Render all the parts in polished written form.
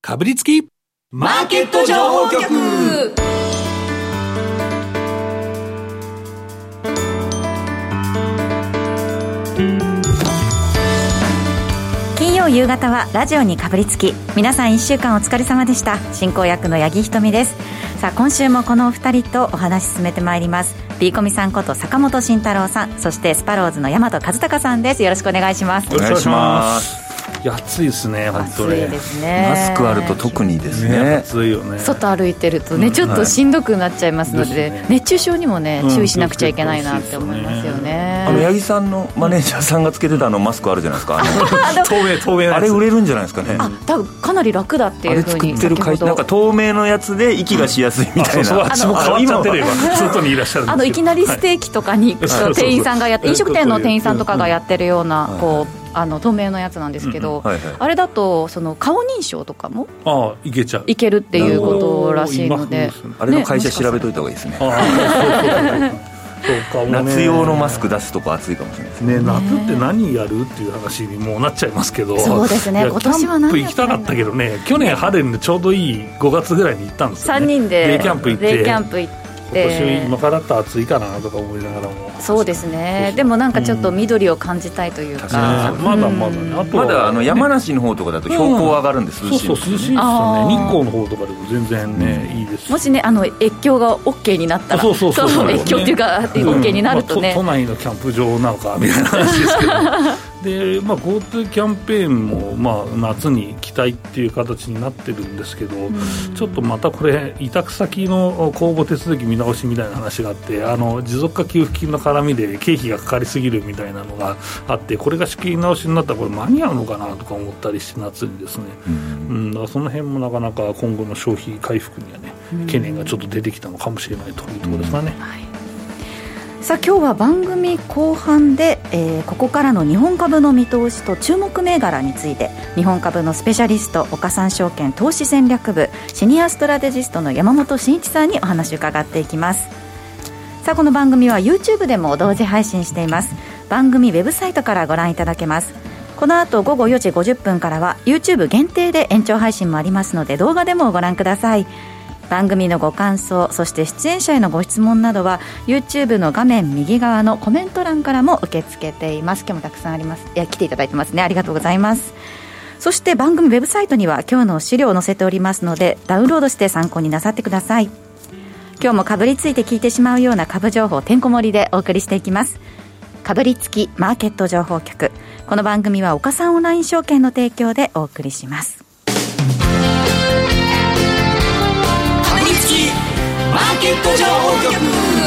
かぶりつきマーケット情報局。 金曜夕方はラジオにかぶりつき。皆さん1週間お疲れ様でした。進行役の八木ひとみです。さあ今週もこのお二人とお話進めてまいります。ビーコミさんこと坂本慎太郎さん、そしてスパローズの大和和孝さんです。よろしくお願いします。 お願いします。 いや暑いですね。本当に暑いですね。 マスクあると特にですね。 暑いよね。 外歩いてるとね、ちょっとしんどくなっちゃいますので、 ね、 熱中症にもね、注意しなくちゃいけないなって思いますよね。 八木さんのマネージャーさんがつけてたマスクあるじゃないですか。 透明あれ売れるんじゃないですかね。 多分かなり楽だっていう風に。 あれ作ってる会社なんか透明のやつで息がしやすいみたいな。 あっちも変わっちゃってるよ。外にいらっしゃるんですけど。 いきなりステーキとかに行くと店員さんがやって飲食店の店員さんとかがやってるようなこう透明のやつなんですけど、あれだとその顔認証とかもいけるっていうことらしいので、 あれの会社調べといた方がいいですね。夏用のマスク出すとこ暑いかもしれないですね。 夏って何やるっていう話にもうなっちゃいますけど。 そうですね。今年は何キャンプ行きたかったけどね。去年春にちょうどいい5月ぐらいに行ったんですよね。 3人でデイキャンプ行って。今年今からだったら暑いかなとか思いながらも。 そうですね。でもなんかちょっと緑を感じたいというか、 まだまだね。あとまだ山梨の方とかだと標高上がるんで涼しい。 そうそう涼しいですよね。日光の方とかでも全然ね、いいです。 もしね越境が OK になったら、 そう越境っていうか OK になるとね、 都内のキャンプ場なのかみたいな話ですけど。でGoTo キャンペーンも夏に期待っていう形になってるんですけど、ちょっとまたこれ委託先の公募手続き見直しみたいな話があって、持続化給付金の絡みで経費がかかりすぎるみたいなのがあって、これが仕切り直しになったらこれ間に合うのかなとか思ったりして夏にですね、だからその辺もなかなか今後の消費回復にはね懸念がちょっと出てきたのかもしれないというところですかね。 さあ今日は番組後半で、ここからの日本株の見通しと注目銘柄について、日本株のスペシャリスト岡三証券投資戦略部シニアストラテジストの山本慎一さんにお話を伺っていきます。さあこの番組は YouTube でも同時配信しています。番組ウェブサイトからご覧いただけます。この後午後4時50分からは YouTube 限定で延長配信もありますので、動画でもご覧ください。番組のご感想、そして出演者へのご質問などは YouTube の画面右側のコメント欄からも受け付けています。今日もたくさんあります。来ていただいてますね。ありがとうございます。そして番組ウェブサイトには今日の資料を載せておりますので、ダウンロードして参考になさってください。今日もかぶりついて聞いてしまうような株情報てんこ盛りでお送りしていきます。かぶりつきマーケット情報局。この番組は岡三オンライン証券の提供でお送りします。 マーケット情報局。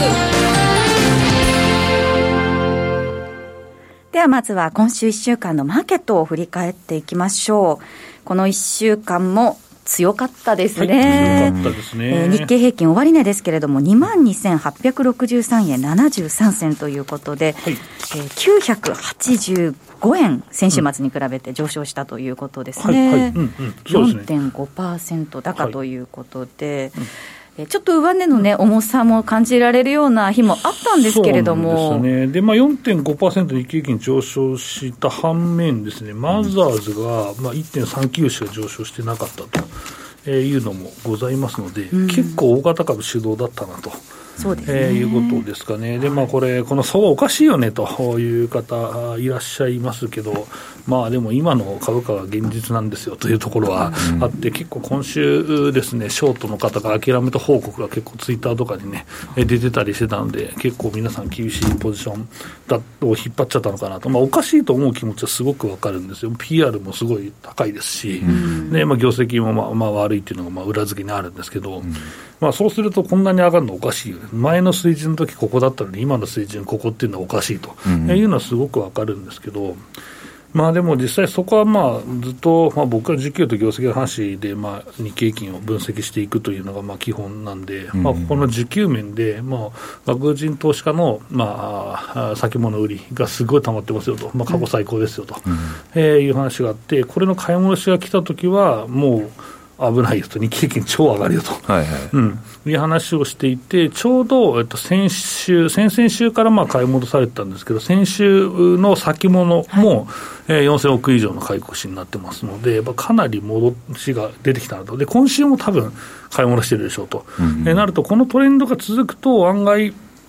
ではまずは今週1週間のマーケットを振り返っていきましょう。この1週間も強かったですね。 強かったですね。 日経平均終値ですけれども 22,863 円73銭ということで、985円先週末に比べて上昇したということですね。4.5% 高ということで、ちょっと上値のね重さも感じられるような日もあったんですけれども、 そうですね。で、4.5% 日経平均上昇した反面ですね、マザーズが1.39 しか上昇してなかったというのもございますので、結構大型株主導だったなと。 そうですね、 いうことですかね。で、この相場おかしいよねという方いらっしゃいますけど、でも今の株価が現実なんですよというところはあって、結構今週ですね、ショートの方が諦めた報告が結構ツイッターとかにね出てたりしてたので、結構皆さん厳しいポジションを引っ張っちゃったのかなと。おかしいと思う気持ちはすごくわかるんですよ。 PR もすごい高いですし、で業績も悪いっていうのが裏付けにあるんですけど、そうするとこんなに上がるのおかしいよね。前の水準の時ここだったのに今の水準ここっていうのはおかしいというのはすごくわかるんですけど、でも実際そこはずっと、僕は需給と業績の話で、日経平均を分析していくというのが基本なんで、ここの需給面で、外国人投資家の、先物売りがすごい溜まってますよと、過去最高ですよと、いう話があって、これの買い戻しが来たときはもう危ないよと、日経平均超上がるよと、 はいはいいう話をしていて、ちょうど、先々週から買い戻されてたんですけど、先週の先物も、4000億以上の買い越しになってますので、かなり戻しが出てきたなと。で、今週も多分買い戻してるでしょうと、なると、このトレンドが続くと案外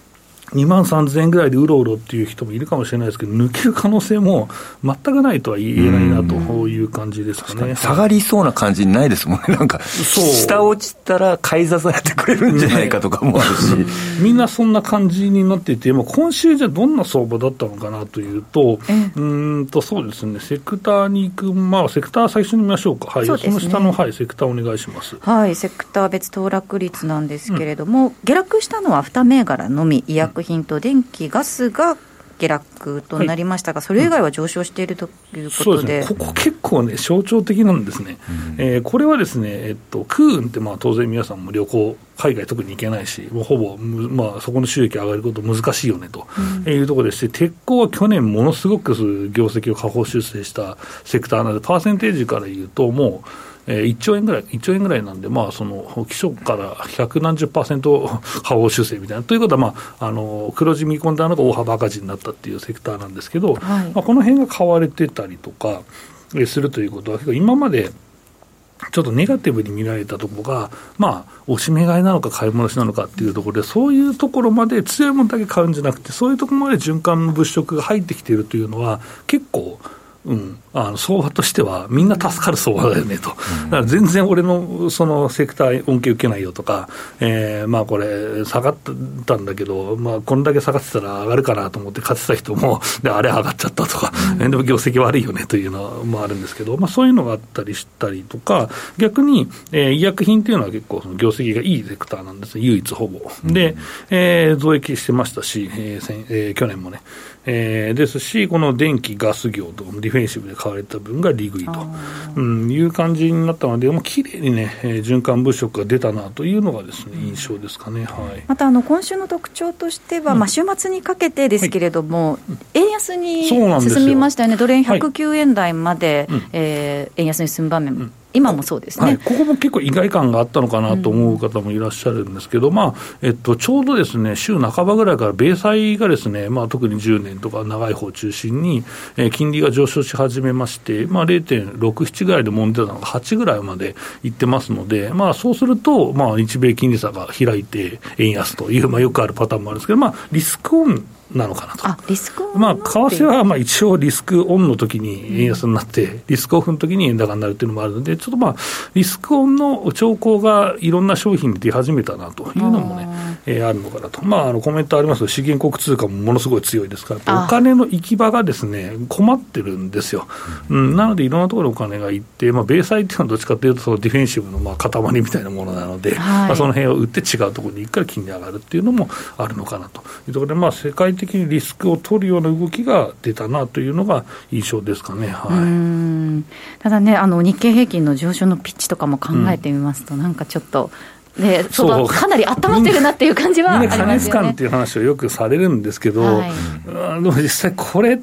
23,000円ぐらいでうろうろっていう人もいるかもしれないですけど、抜ける可能性も全くないとは言えないなという感じですかね。 下がりそうな感じないですもんね。なんか下落ちたら買い支えてくれるんじゃないかとかもあるし、 みんなそんな感じになっていて、今週じゃどんな相場だったのかなというと、そうですね、セクターに行く、セクター最初に見ましょうか。はい、その下の、セクターお願いします。 はい、セクター別騰落率なんですけれども、下落したのは2銘柄のみ、医薬品と電気ガスが下落となりましたが、それ以外は上昇しているということで、 そうですね、ここ結構ね象徴的なんですね。これはですね、空運って当然皆さんも旅行海外特に行けないし、もうほぼ、そこの収益上がること難しいよねというところでして、鉄鋼は去年ものすごく業績を下方修正したセクターなので、パーセンテージから言うともう1兆円ぐらいなんで、その基礎から100何十%下方修正みたいなということは、黒字見込んだのが大幅赤字になったっていうセクターなんですけど、この辺が買われてたりとかするということは、今までちょっとネガティブに見られたところが、押し目買いなのか買い戻しなのかっていうところで、そういうところまで強いものだけ買うんじゃなくて、そういうところまで循環の物色が入ってきているというのは結構相場としてはみんな助かる相場だよねと、だから全然俺のそのセクター恩恵受けないよとか、これ下がったんだけど、こんだけ下がってたら上がるかなと思って買ってた人もであれ上がっちゃったとか、でも業績悪いよねというのもあるんですけど、そういうのがあったりしたりとか、逆に、医薬品っていうのは結構その業績がいいセクターなんですね、唯一ほぼで、増益してましたし、去年もね、ですし、この電気ガス業とディフェンシブで買われた分が利食いと、いう感じになったので、もうきれいにね、循環物色が出たなというのがですね、印象ですかね。 また今週の特徴としては、週末にかけてですけれども、円安に進みましたよね。ドル円109円台まで、円安に進む場面、今もそうですね、 ここも結構意外感があったのかなと思う方もいらっしゃるんですけど、ちょうどですね、週半ばぐらいから米債がですね、特に10年とか長い方を中心に、金利が上昇し始めまして、0.67 ぐらいで揉んでたのが8ぐらいまでいってますので、そうすると、日米金利差が開いて円安という、よくあるパターンもあるんですけど、リスクオンなのかなと。 リスクオン為替は一応リスクオンの時に円安になって、リスクオフの時に円高になるっていうのもあるので、ちょっとリスクオンの兆候がいろんな商品に出始めたなというのもね、あるのかなと。コメントありますけど、資源国通貨もものすごい強いですから、お金の行き場がですね、困ってるんですよ。なのでいろんなところにお金が行って、米債っていうのはどっちかというとそのディフェンシブの塊みたいなものなので、その辺を売って違うところに行くから金利上がるっていうのもあるのかなというところで、世界的にリスクを取るような動きが出たなというのが印象ですかね。 ただね、日経平均の上昇のピッチとかも考えてみますと、なんかちょっとそうかなり温まってるなっていう感じはありますよね。 過熱感っていう話をよくされるんですけど、でも実際これって、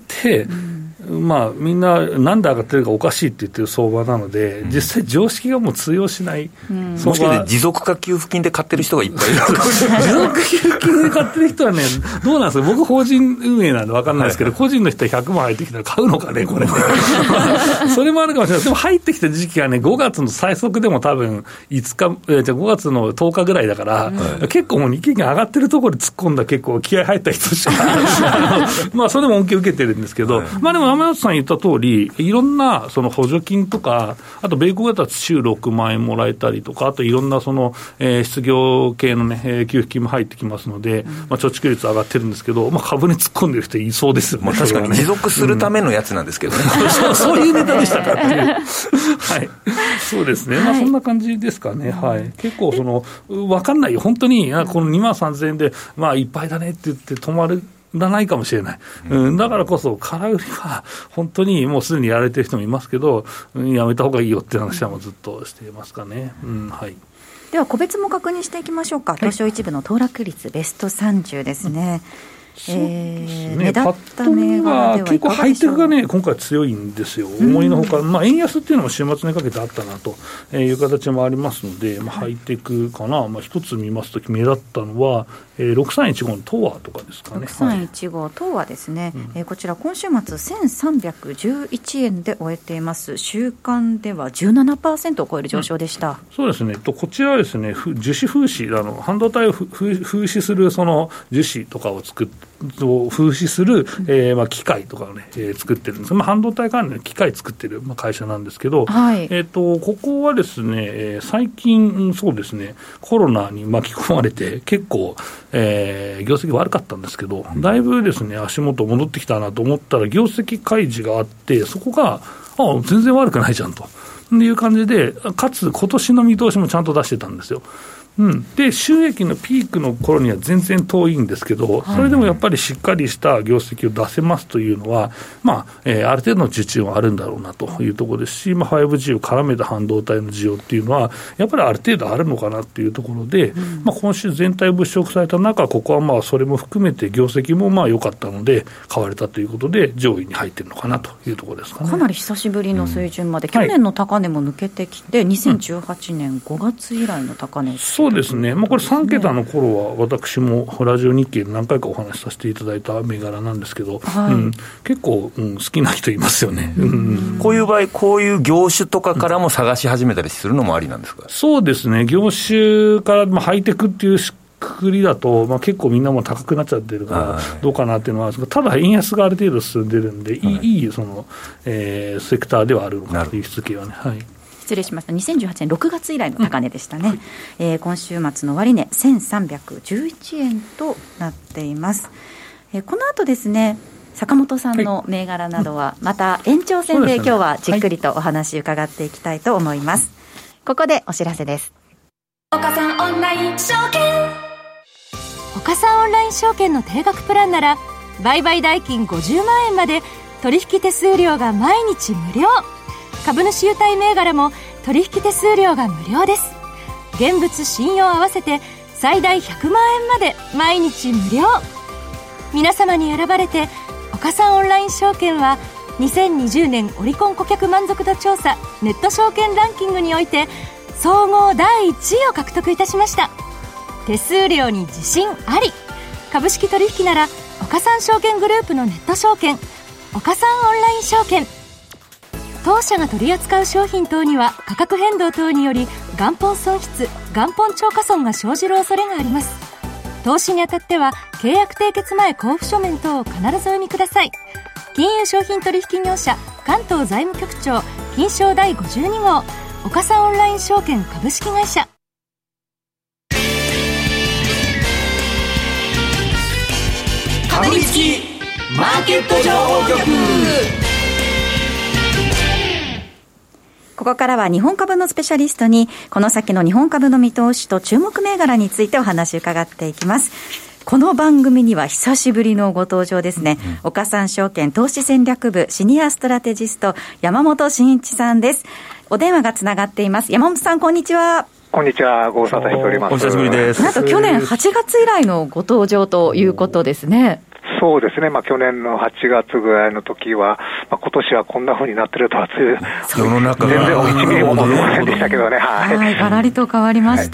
みんななんで上がってるかおかしいって言ってる相場なので、実際常識がもう通用しない相場。 もしかして持続化給付金で買ってる人がいっぱいいる持続化給付金で買ってる人はね、どうなんですか。僕法人運営なんで分かんないですけど、個人の人は100万入ってきたら買うのかねこれそれもあるかもしれない。でも入ってきた時期がね、5月の最速でも多分5月の10日ぐらいだから、結構もう日経平均上がってるところで突っ込んだ結構気合入った人しかそれでも恩恵受けてるんですけど、でも天野さん言った通り、いろんなその補助金とか、あと米国だったら週6万円もらえたりとか、あといろんなその、失業系の、ね、給付金も入ってきますので、貯蓄率上がってるんですけど、株に突っ込んでる人いそうですよね。 確かに持続するためのやつなんですけどね、 そういうネタでしたかっていうそうですね、そんな感じですかね。結構分かんないよ本当に、この23,000円でいっぱいだねって言って止まるないかもしれない、だからこそ空売りは本当にもうすでにやられてる人もいますけど、やめた方がいいよって話はもうずっとしていますかね。 では個別も確認していきましょうか。東証一部の騰落率ベスト30ですね。 目立った銘柄では結構ハイテクがね今回強いんですよ。思いのほか、円安っていうのも週末にかけてあったなという形もありますので、ハイテクかな、一つ見ますと目立ったのは、6315の東亜とかですかね。 6315東亜ですね、こちら今週末1311円で終えています。週間では 17% を超える上昇でした。 そうですね。こちらはですね、樹脂風刺、半導体を風刺するその樹脂とかを風刺する、機械とかをね、作ってるんです。半導体関連の機械作ってる、会社なんですけど、 はい、 ここはですね、最近そうですね、コロナに巻き込まれて結構、業績悪かったんですけど、だいぶですね足元戻ってきたなと思ったら業績開示があって、そこが全然悪くないじゃんという感じで、かつ今年の見通しもちゃんと出してたんですよ。で収益のピークの頃には全然遠いんですけど、それでもやっぱりしっかりした業績を出せますというのは、ある程度の受注はあるんだろうなというところですし、5G を絡めた半導体の需要っていうのはやっぱりある程度あるのかなっていうところで、今週全体物色された中、ここはそれも含めて業績も良かったので買われたということで上位に入っているのかなというところですかね。 かなり久しぶりの水準まで、去年の高値も抜けてきて、2018年5月以来の高値、 そうですね、これ3桁の頃は私もラジオ日経で何回かお話しさせていただいた銘柄なんですけど、結構、好きな人いますよね。 こういう場合、こういう業種とかからも探し始めたりするのもありなんですか？ そうですね、業種から、ハイテクっていうくくりだと、結構みんなも高くなっちゃってるからどうかなっていうのはあるんですが、ただ円安がある程度進んでるんで、いいその、セクターではあるのかなという質系はね。 失礼しました。2018年6月以来の高値でしたね。今週末の終値1311円となっています。この後ですね、坂本さんの銘柄などはまた延長戦で今日はじっくりとお話伺っていきたいと思います。ここでお知らせです。 岡さんオンライン証券。 岡さんオンライン証券の定額プランなら売買代金50万円まで取引手数料が毎日無料。株主優待銘柄も取引手数料が無料です。現物信用合わせて最大100万円まで毎日無料。皆様に選ばれて岡さんオンライン証券は2020年オリコン顧客満足度調査ネット証券ランキングにおいて総合第1位を獲得いたしました。手数料に自信あり。株式取引なら岡さん証券グループのネット証券岡さんオンライン証券。当社が取り扱う商品等には価格変動等により元本損失元本超過損が生じる恐れがあります。投資にあたっては契約締結前交付書面等を必ずお読みください。金融商品取引業者関東財務局長金商第52号岡さんオンライン証券株式会社。 かぶりつきマーケット情報局。 ここからは日本株のスペシャリストにこの先の日本株の見通しと注目銘柄についてお話を伺っていきます。この番組には久しぶりのご登場ですね。岡三証券投資戦略部シニアストラテジスト山本真一さんです。お電話がつながっています。山本さん、こんにちは。 こんにちは、ご無沙汰しております。 お久しぶりです。 なんと去年8月以来のご登場ということですね。 そうですね、去年の8月ぐらいの時は、今年はこんな風になってるとは世の中が全然1ミリも思いませんでしたけどね。 ガラリと変わりました。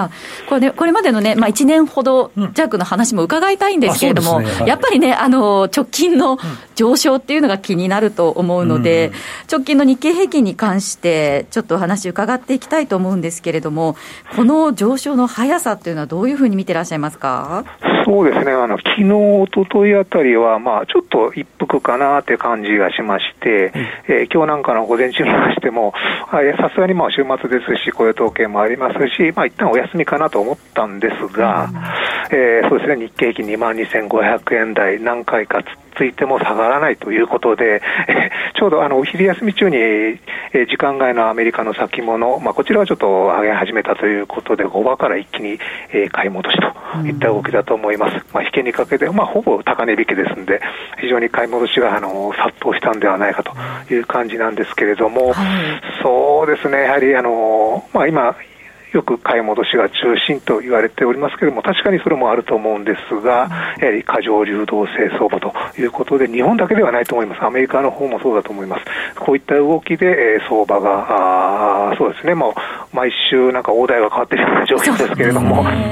これまでのね、1年ほど弱の話も伺いたいんですけれども、やっぱりね、直近の上昇っていうのが気になると思うので、直近の日経平均に関してちょっとお話伺っていきたいと思うんですけれども、この上昇の速さっていうのはどういうふうに見てらっしゃいますか？ そうですね、昨日、おとといあたりは、ちょっと一服かなって感じがしまして、今日なんかの午前中にましても、さすがに週末ですし、雇用統計もありますし、一旦お休みかなと思ったんですが、そうですね、日経平均22,500円台、何回かついても下がらないということで、ちょうどお昼休み中に、時間外のアメリカの先物、こちらはちょっと上げ始めたということで、5場から一気に、買い戻しといった動きだと思います。引けにかけて、ほぼ高値引けですので、非常に買い戻しが殺到したんではないかという感じなんですけれども、そうですね、やはり今よく買い戻しが中心と言われておりますけれども、確かにそれもあると思うんですが、やはり過剰流動性相場ということで、日本だけではないと思います。アメリカの方もそうだと思います。こういった動きで、相場がそうですね、もう毎週なんか大台が変わっているような状況ですけれども、はい、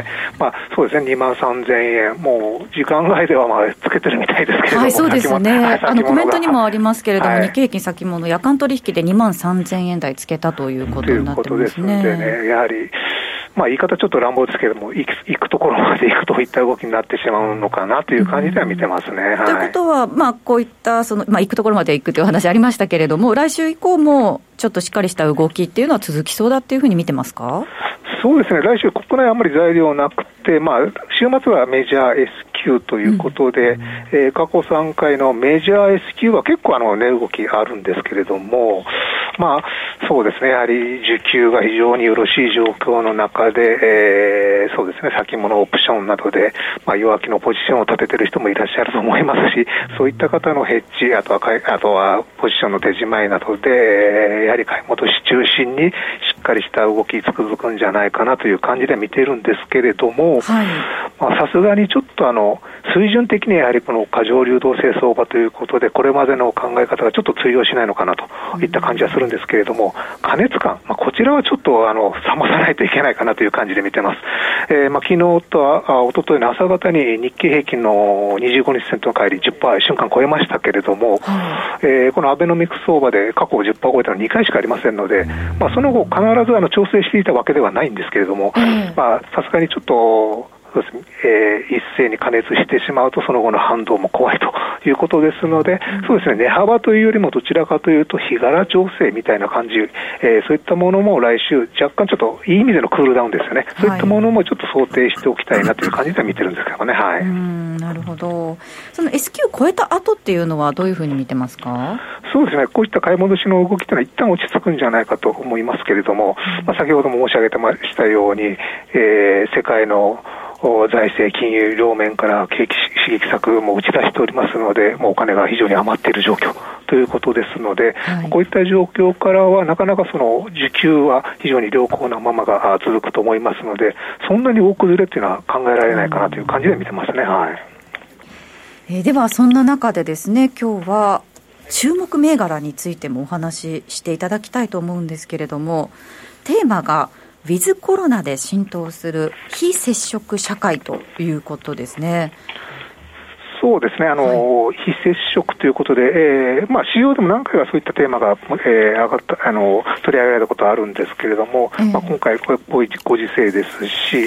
そうですね、23,000円、もう時間外ではつけてるみたいですけれども、 そうですね、コメントにもありますけれども、日経平均先物夜間取引で23,000円台つけたということになってますね。 ということですのでね、やはり言い方ちょっと乱暴ですけれども、行くところまで行くといった動きになってしまうのかなという感じでは見てますね。 ということは、こういった行くところまで行くという話ありましたけれども、来週以降もちょっとしっかりした動きっていうのは続きそうだっていうふうに見てますか？ そうですね、来週国内あんまり材料なくて、週末はメジャー S q ということで、過去3回のメジャー S q は結構値動きあるんですけれども、そうですね、やはり需給が非常によろしい状況の中で、そうですね、先物オプションなどで、弱気のポジションを立てている人もいらっしゃると思いますし、そういった方のヘッジ、あとはポジションの手仕まいなどで、やはり買い戻し中心にしっかりした動き続くんじゃないかなという感じで見ているんですけれども、さすがにちょっと水準的にやはりこの過剰流動性相場ということで、これまでの考え方がちょっと通用しないのかなといった感じはするんですけれども、過熱感、こちらはちょっと冷まさないといけないかなという感じで見てます。昨日と一昨日の朝方に日経平均の25日線との乖離 10% 瞬間超えましたけれども、このアベノミクス相場で過去 10% 超えたの2回しかありませんので、その後必ず調整していたわけではないんですけれども、さすがにちょっとそうですね、一斉に加熱してしまうとその後の反動も怖いということですので、そうですね、値幅というよりもどちらかというと日柄調整みたいな感じ、そういったものも来週若干ちょっといい意味でのクールダウンですよね、そういったものもちょっと想定しておきたいなという感じでは見てるんですけどね。 なるほど。その S q 超えた後っていうのはどういうふうに見てますか？ そうですね、こういった買い戻しの動きというのは一旦落ち着くんじゃないかと思いますけれども、先ほども申し上げてましたように、世界の財政金融両面から景気刺激策も打ち出しておりますので、もうお金が非常に余っている状況ということですので、こういった状況からはなかなかその需給は非常に良好なままが続くと思いますので、そんなに大崩れというのは考えられないかなという感じで見てますね。 ではそんな中でですね、今日は注目銘柄についてもお話ししていただきたいと思うんですけれども、テーマがウィズコロナで浸透する非接触社会ということですね。 そうですね、非接触ということで、市場でも何回かそういったテーマが、取り上げられたことはあるんですけれども、今回こういうご時世ですし、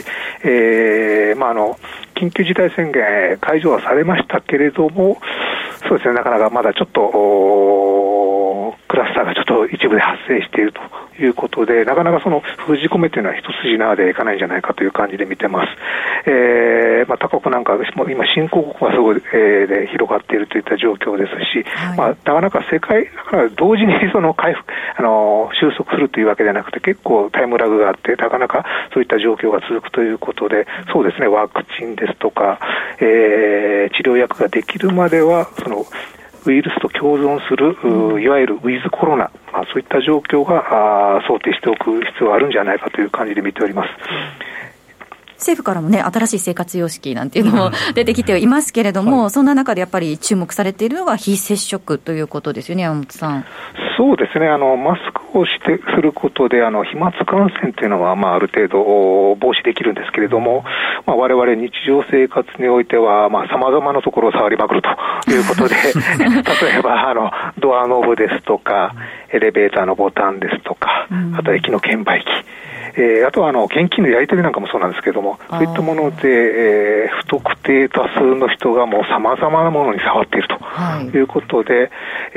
緊急事態宣言解除はされましたけれども、そうですね、なかなかまだちょっとクラスターがちょっと一部で発生しているということで、なかなかその封じ込めというのは一筋縄でいかないんじゃないかという感じで見てます。他国なんか今新興国がすごい、で広がっているといった状況ですし、なかなか世界だから同時にその回復収束するというわけではなくて、結構タイムラグがあって、なかなかそういった状況が続くということで、そうですね、ワクチンですとか、治療薬ができるまではそのウイルスと共存する、いわゆるウィズコロナ、そういった状況が想定しておく必要があるんじゃないかという感じで見ております。 政府からもね、新しい生活様式なんていうのも出てきていますけれども、そんな中でやっぱり注目されているのが非接触ということですよね、山本さん。 そうですね、マスクをすることで飛沫感染というのは、ある程度防止できるんですけれども、我々日常生活においては様々なところを触りまくるということで例えばドアノブですとかエレベーターのボタンですとか、あと駅の券売機、あとは現金のやり取りなんかもそうなんですけれども、そういったもので、不特定多数の人がもう様々なものに触っているということで、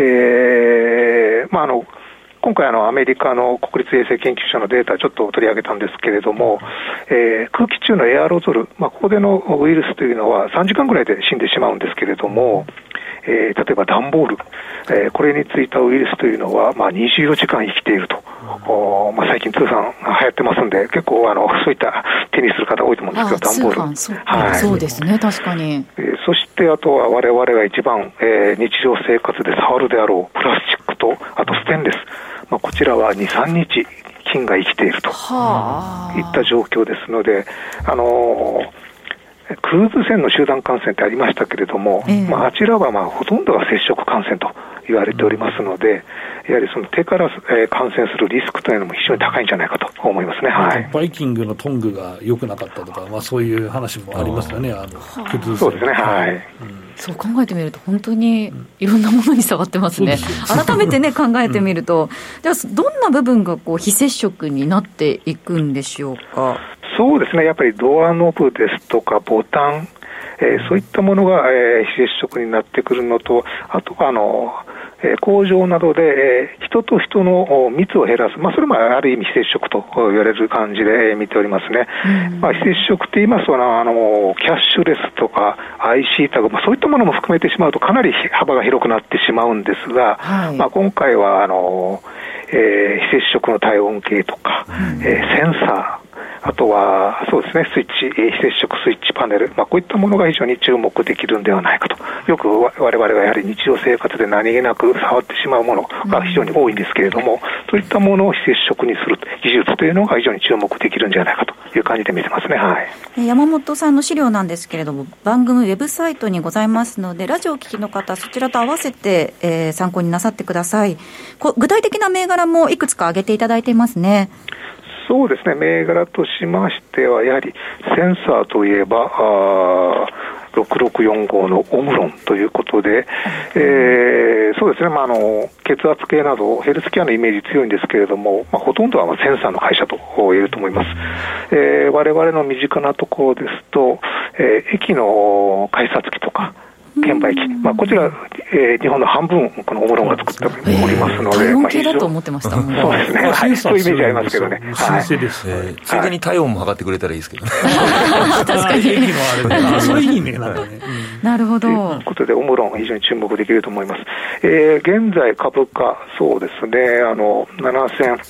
今回アメリカの国立衛生研究所のデータちょっと取り上げたんですけれども、空気中のエアロゾル、ここでのウイルスというのは3時間ぐらいで死んでしまうんですけれども、例えば段ボール、これについたウイルスというのは、24時間生きていると、最近通販流行ってますんで、結構そういった手にする方多いと思うんですけど、段ボール、 そうですね、確かに。 そしてあとは我々が一番、日常生活で触るであろうプラスチックと、あとステンレス、こちらは 2,3 日金が生きているといった状況ですので、クルーズ船の集団感染ってありましたけれども、あちらはほとんどが接触感染と言われておりますので、やはりその手から、感染するリスクというのも非常に高いんじゃないかと思いますね。はい、 バイキングのトングが良くなかったとか、そういう話もありますよね。クルーズ船。 そうですね。はい。 そう考えてみると本当にいろんなものに触ってますね。改めてね考えてみると、ではどんな部分が非接触になっていくんでしょうか。 そうですね、やっぱりドアノブですとかボタン、そういったものが、非接触になってくるのと、あとは工場などで、人と人の密を減らす、それもある意味非接触と言われる感じで見ておりますね。非接触って言いますとキャッシュレスとか IC タグ、そういったものも含めてしまうとかなり幅が広くなってしまうんですが、今回は非接触の体温計とか、センサー、あとはそうですね、スイッチ、非接触スイッチパネル、こういったものが非常に注目できるんではないかと。よく我々がやはり日常生活で何気なく触ってしまうものが非常に多いんですけれども、そういったものを非接触にする技術というのが非常に注目できるんじゃないかという感じで見てますね。はい、 山本さんの資料なんですけれども、番組ウェブサイトにございますので、ラジオを聞きの方そちらと合わせて、参考になさってください。具体的な銘柄もいくつか挙げていただいていますね。 そうですね、銘柄としましてはやはりセンサーといえば6645のオムロンということで、そうですね、血圧計などヘルスケアのイメージ強いんですけれども、ほとんどはセンサーの会社と言えると思います。我々の身近なところですと、駅の改札機とか券売機、こちら、日本の半分このオムロンが作っておりますので、 体温計だと思ってましたもんね。 そうですね、はい、そういうイメージありますけどね。 先生です、 ついでに体温も測ってくれたらいいですけどね。 確かに駅のあれで、それいいね、なんかね。 なるほど。 ということでオムロン非常に注目できると思います。現在株価、そうですね、7000、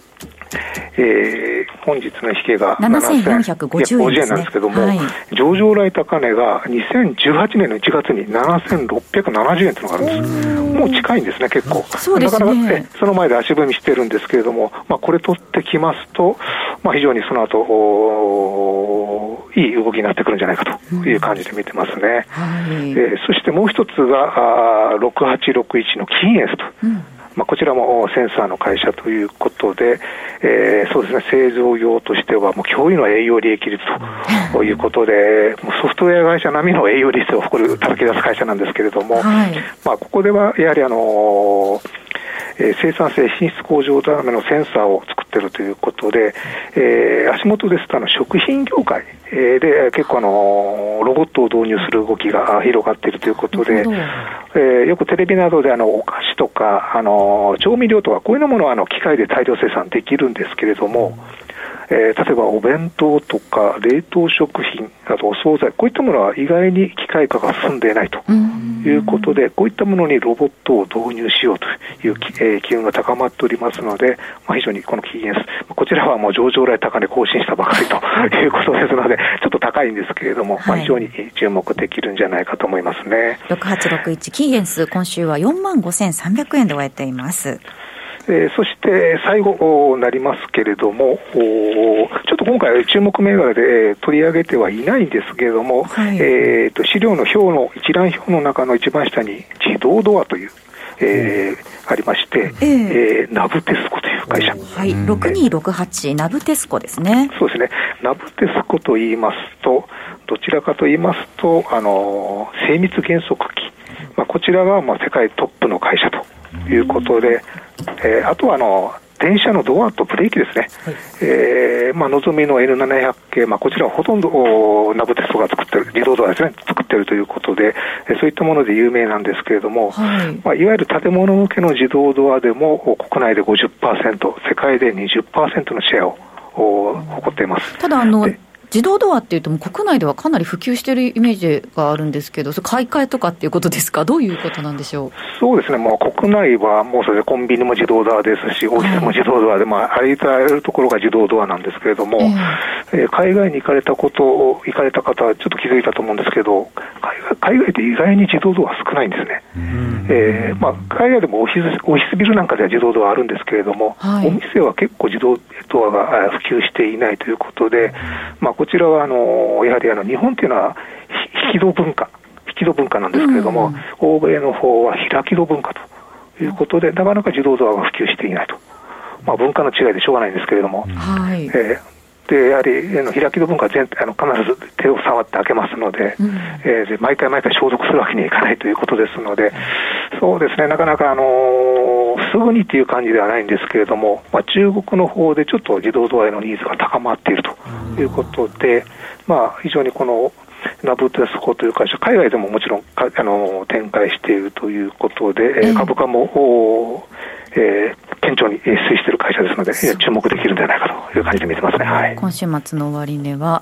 本日の引けが 7450円なんですけども、上場来高値が2018年の1月に7670円というのがあるんです。もう近いんですね、結構。 そうですね。 なかなかその前で足踏みしてるんですけれども、これ取ってきますと、非常にその後いい動きになってくるんじゃないかという感じで見てますね。そしてもう一つが6861のキーエンスと。こちらもセンサーの会社ということで、そうですね、製造業としてはもう驚異の営業利益率ということで、もうソフトウェア会社並みの営業利率を誇る叩き出す会社なんですけれども、ここではやはり生産性品質向上のためのセンサーを作っているということで、足元ですと食品業界で結構ロボットを導入する動きが広がっているということで、よくテレビなどでお菓子とか調味料とかこういうものは機械で大量生産できるんですけれども、例えばお弁当とか冷凍食品、あとお惣菜、こういったものは意外に機械化が進んでいないということで、こういったものにロボットを導入しようという機運が高まっておりますので、非常にこのキーエンス、こちらはもう上場来高値更新したばかりということですので、ちょっと高いんですけれども、非常に注目できるんじゃないかと思いますね。 6861キーエンス、今週は45,300円で終えています。 そして最後になりますけれども、ちょっと今回注目銘柄で取り上げてはいないんですけれども、資料の表の一覧表の中の一番下に自動ドアという、ありまして、ナブテスコという会社、 6268ナブテスコですね。 そうですね、ナブテスコと言いますと、どちらかと言いますと精密減速機、こちらが世界トップの会社ということで、あとは電車のドアとブレーキですね、のぞみの N700 系、こちらはほとんどナブテスコが作ってる、自動ドアですね、作ってるということで、そういったもので有名なんですけれども、いわゆる建物向けの自動ドアでも国内で 50%、世界で 20% のシェアを誇っています。 ただ自動ドアっていうともう国内ではかなり普及しているイメージがあるんですけど、それ買い替えとかっていうことですか、どういうことなんでしょう。 そうですね、国内はもうそれでコンビニも自動ドアですし、オフィスも自動ドアで、ありとあらゆるところが自動ドアなんですけれども、海外に行かれた方はちょっと気づいたと思うんですけど、海外って意外に自動ドア少ないんですね。 海外でもオフィスビルなんかでは自動ドアあるんですけれども、お店は結構自動ドアが普及していないということで、こちらはやはり日本というのは引き戸文化なんですけれども、欧米の方は開き戸文化ということで、なかなか自動ドアが普及していないと。文化の違いでしょうがないんですけれども、でやはり開き戸文化は必ず手を触って開けますので、毎回消毒するわけにはいかないということですので、そうですね、なかなかすぐにっていう感じではないんですけれども、中国の方でちょっと自動ドアへのニーズが高まっているということで、非常にこのナブテスコという会社、海外でももちろん展開しているということで、株価も堅調に推移している会社ですので、注目できるんじゃないかという感じで見てますね。 今週末の終値は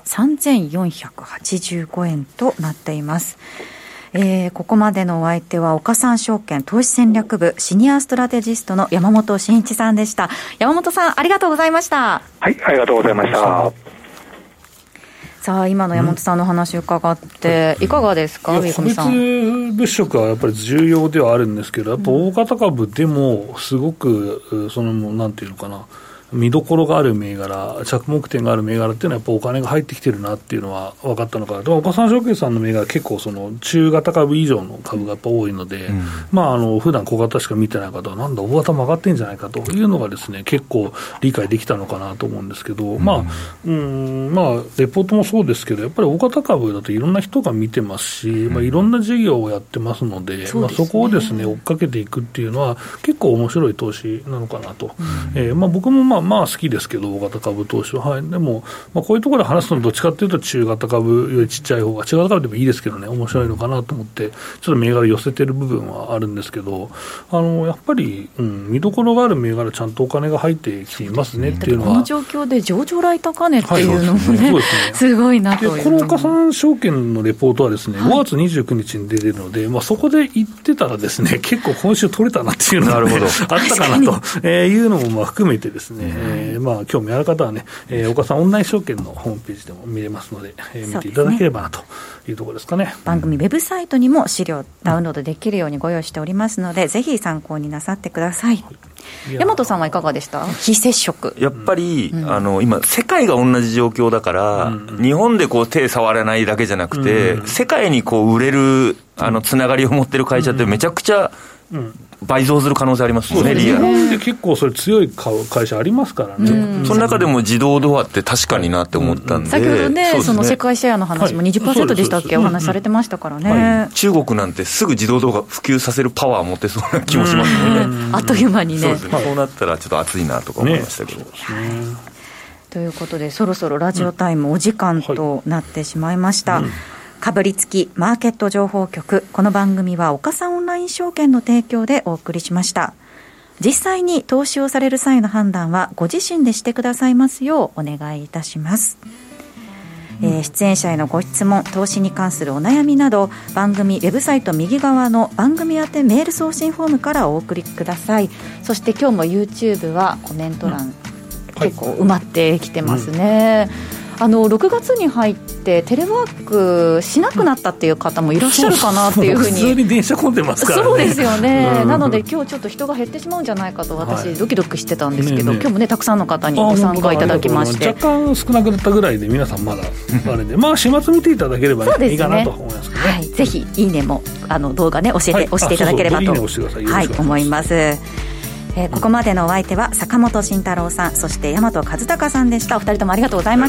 3485円となっています。ここまでのお相手は岡三証券投資戦略部シニアストラテジストの山本慎一さんでした。山本さん、ありがとうございました。 はい、ありがとうございました。 さあ、今の山本さんの話を伺っていかがですか、 個別物色はやっぱり重要ではあるんですけど、やっぱ大型株でもすごくなんていうのかな、見どころがある銘柄、着目点がある銘柄っていうのはやっぱお金が入ってきてるなっていうのは分かったのかな。でも岡三証券さんの銘柄結構中型株以上の株がやっぱ多いので、普段小型しか見てない方はなんだ大型も上がってんじゃないかというのがですね、結構理解できたのかなと思うんですけど、レポートもそうですけど、やっぱり大型株だといろんな人が見てますし、いろんな事業をやってますので、そこをですね追っかけていくっていうのは結構面白い投資なのかなと。僕も好きですけど大型株投資は、でも、こういうところで話すのどっちかっていうと中型株よりちっちゃい方が、中型株でもいいですけどね、面白いのかなと思ってちょっと銘柄寄せてる部分はあるんですけど、やっぱり、見どころがある銘柄ちゃんとお金が入ってきていますねっていうのは、 この状況で上場来高値っていうのもね、すごいなという。 この岡三証券のレポートはですね、5月29日に出てるので、そこで言ってたらですね、結構今週取れたなっていうのが、あったかなというのも含めてですね、興味ある方はね、岡さんオンライン証券のホームページでも見れますので、見ていただければなというところですかね。 番組ウェブサイトにも資料ダウンロードできるようにご用意しておりますので、ぜひ参考になさってください。大和さんはいかがでした？非接触。 やっぱり、今世界が同じ状況だから、日本で手触れないだけじゃなくて、世界に売れるつながりを持ってる会社ってめちゃくちゃ倍増する可能性ありますよね。 日本で結構それ強い会社ありますからね。 その中でも自動ドアって確かになって思ったんで、 先ほどね、その世界シェアの話も 20% でしたっけ、お話されてましたからね。 中国なんてすぐ自動ドア普及させるパワー持ってそうな気もしますよね。 あっという間にね。 そうなったらちょっと熱いなとか思いましたけど、 ということで、そろそろラジオタイムお時間となってしまいました。かぶりつきマーケット情報局。この番組は岡三オンライン証券の提供でお送りしました。実際に投資をされる際の判断はご自身でしてくださいますようお願いいたします。出演者へのご質問、投資に関するお悩みなど、番組ウェブサイト右側の番組宛てメール送信フォームからお送りください。そして今日も YouTube はコメント欄、結構埋まってきてますね。6月に入ってテレワークしなくなったっていう方もいらっしゃるかなっていうふうに。 普通に電車混んでますからね。 そうですよね。なので今日ちょっと人が減ってしまうんじゃないかと私ドキドキしてたんですけど、今日もねたくさんの方にご参加いただきまして、 若干少なくなったぐらいで皆さんまだあれで週末見ていただければいいかなと思いますけどね。 ぜひいいねも動画ね押していただければと思います。ここまでのお相手は坂本慎太郎さん、そして大和和孝さんでした。お二人ともありがとうございました。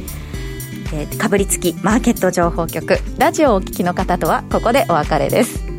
かぶりつきマーケット情報局、ラジオをお聞きの方とはここでお別れです。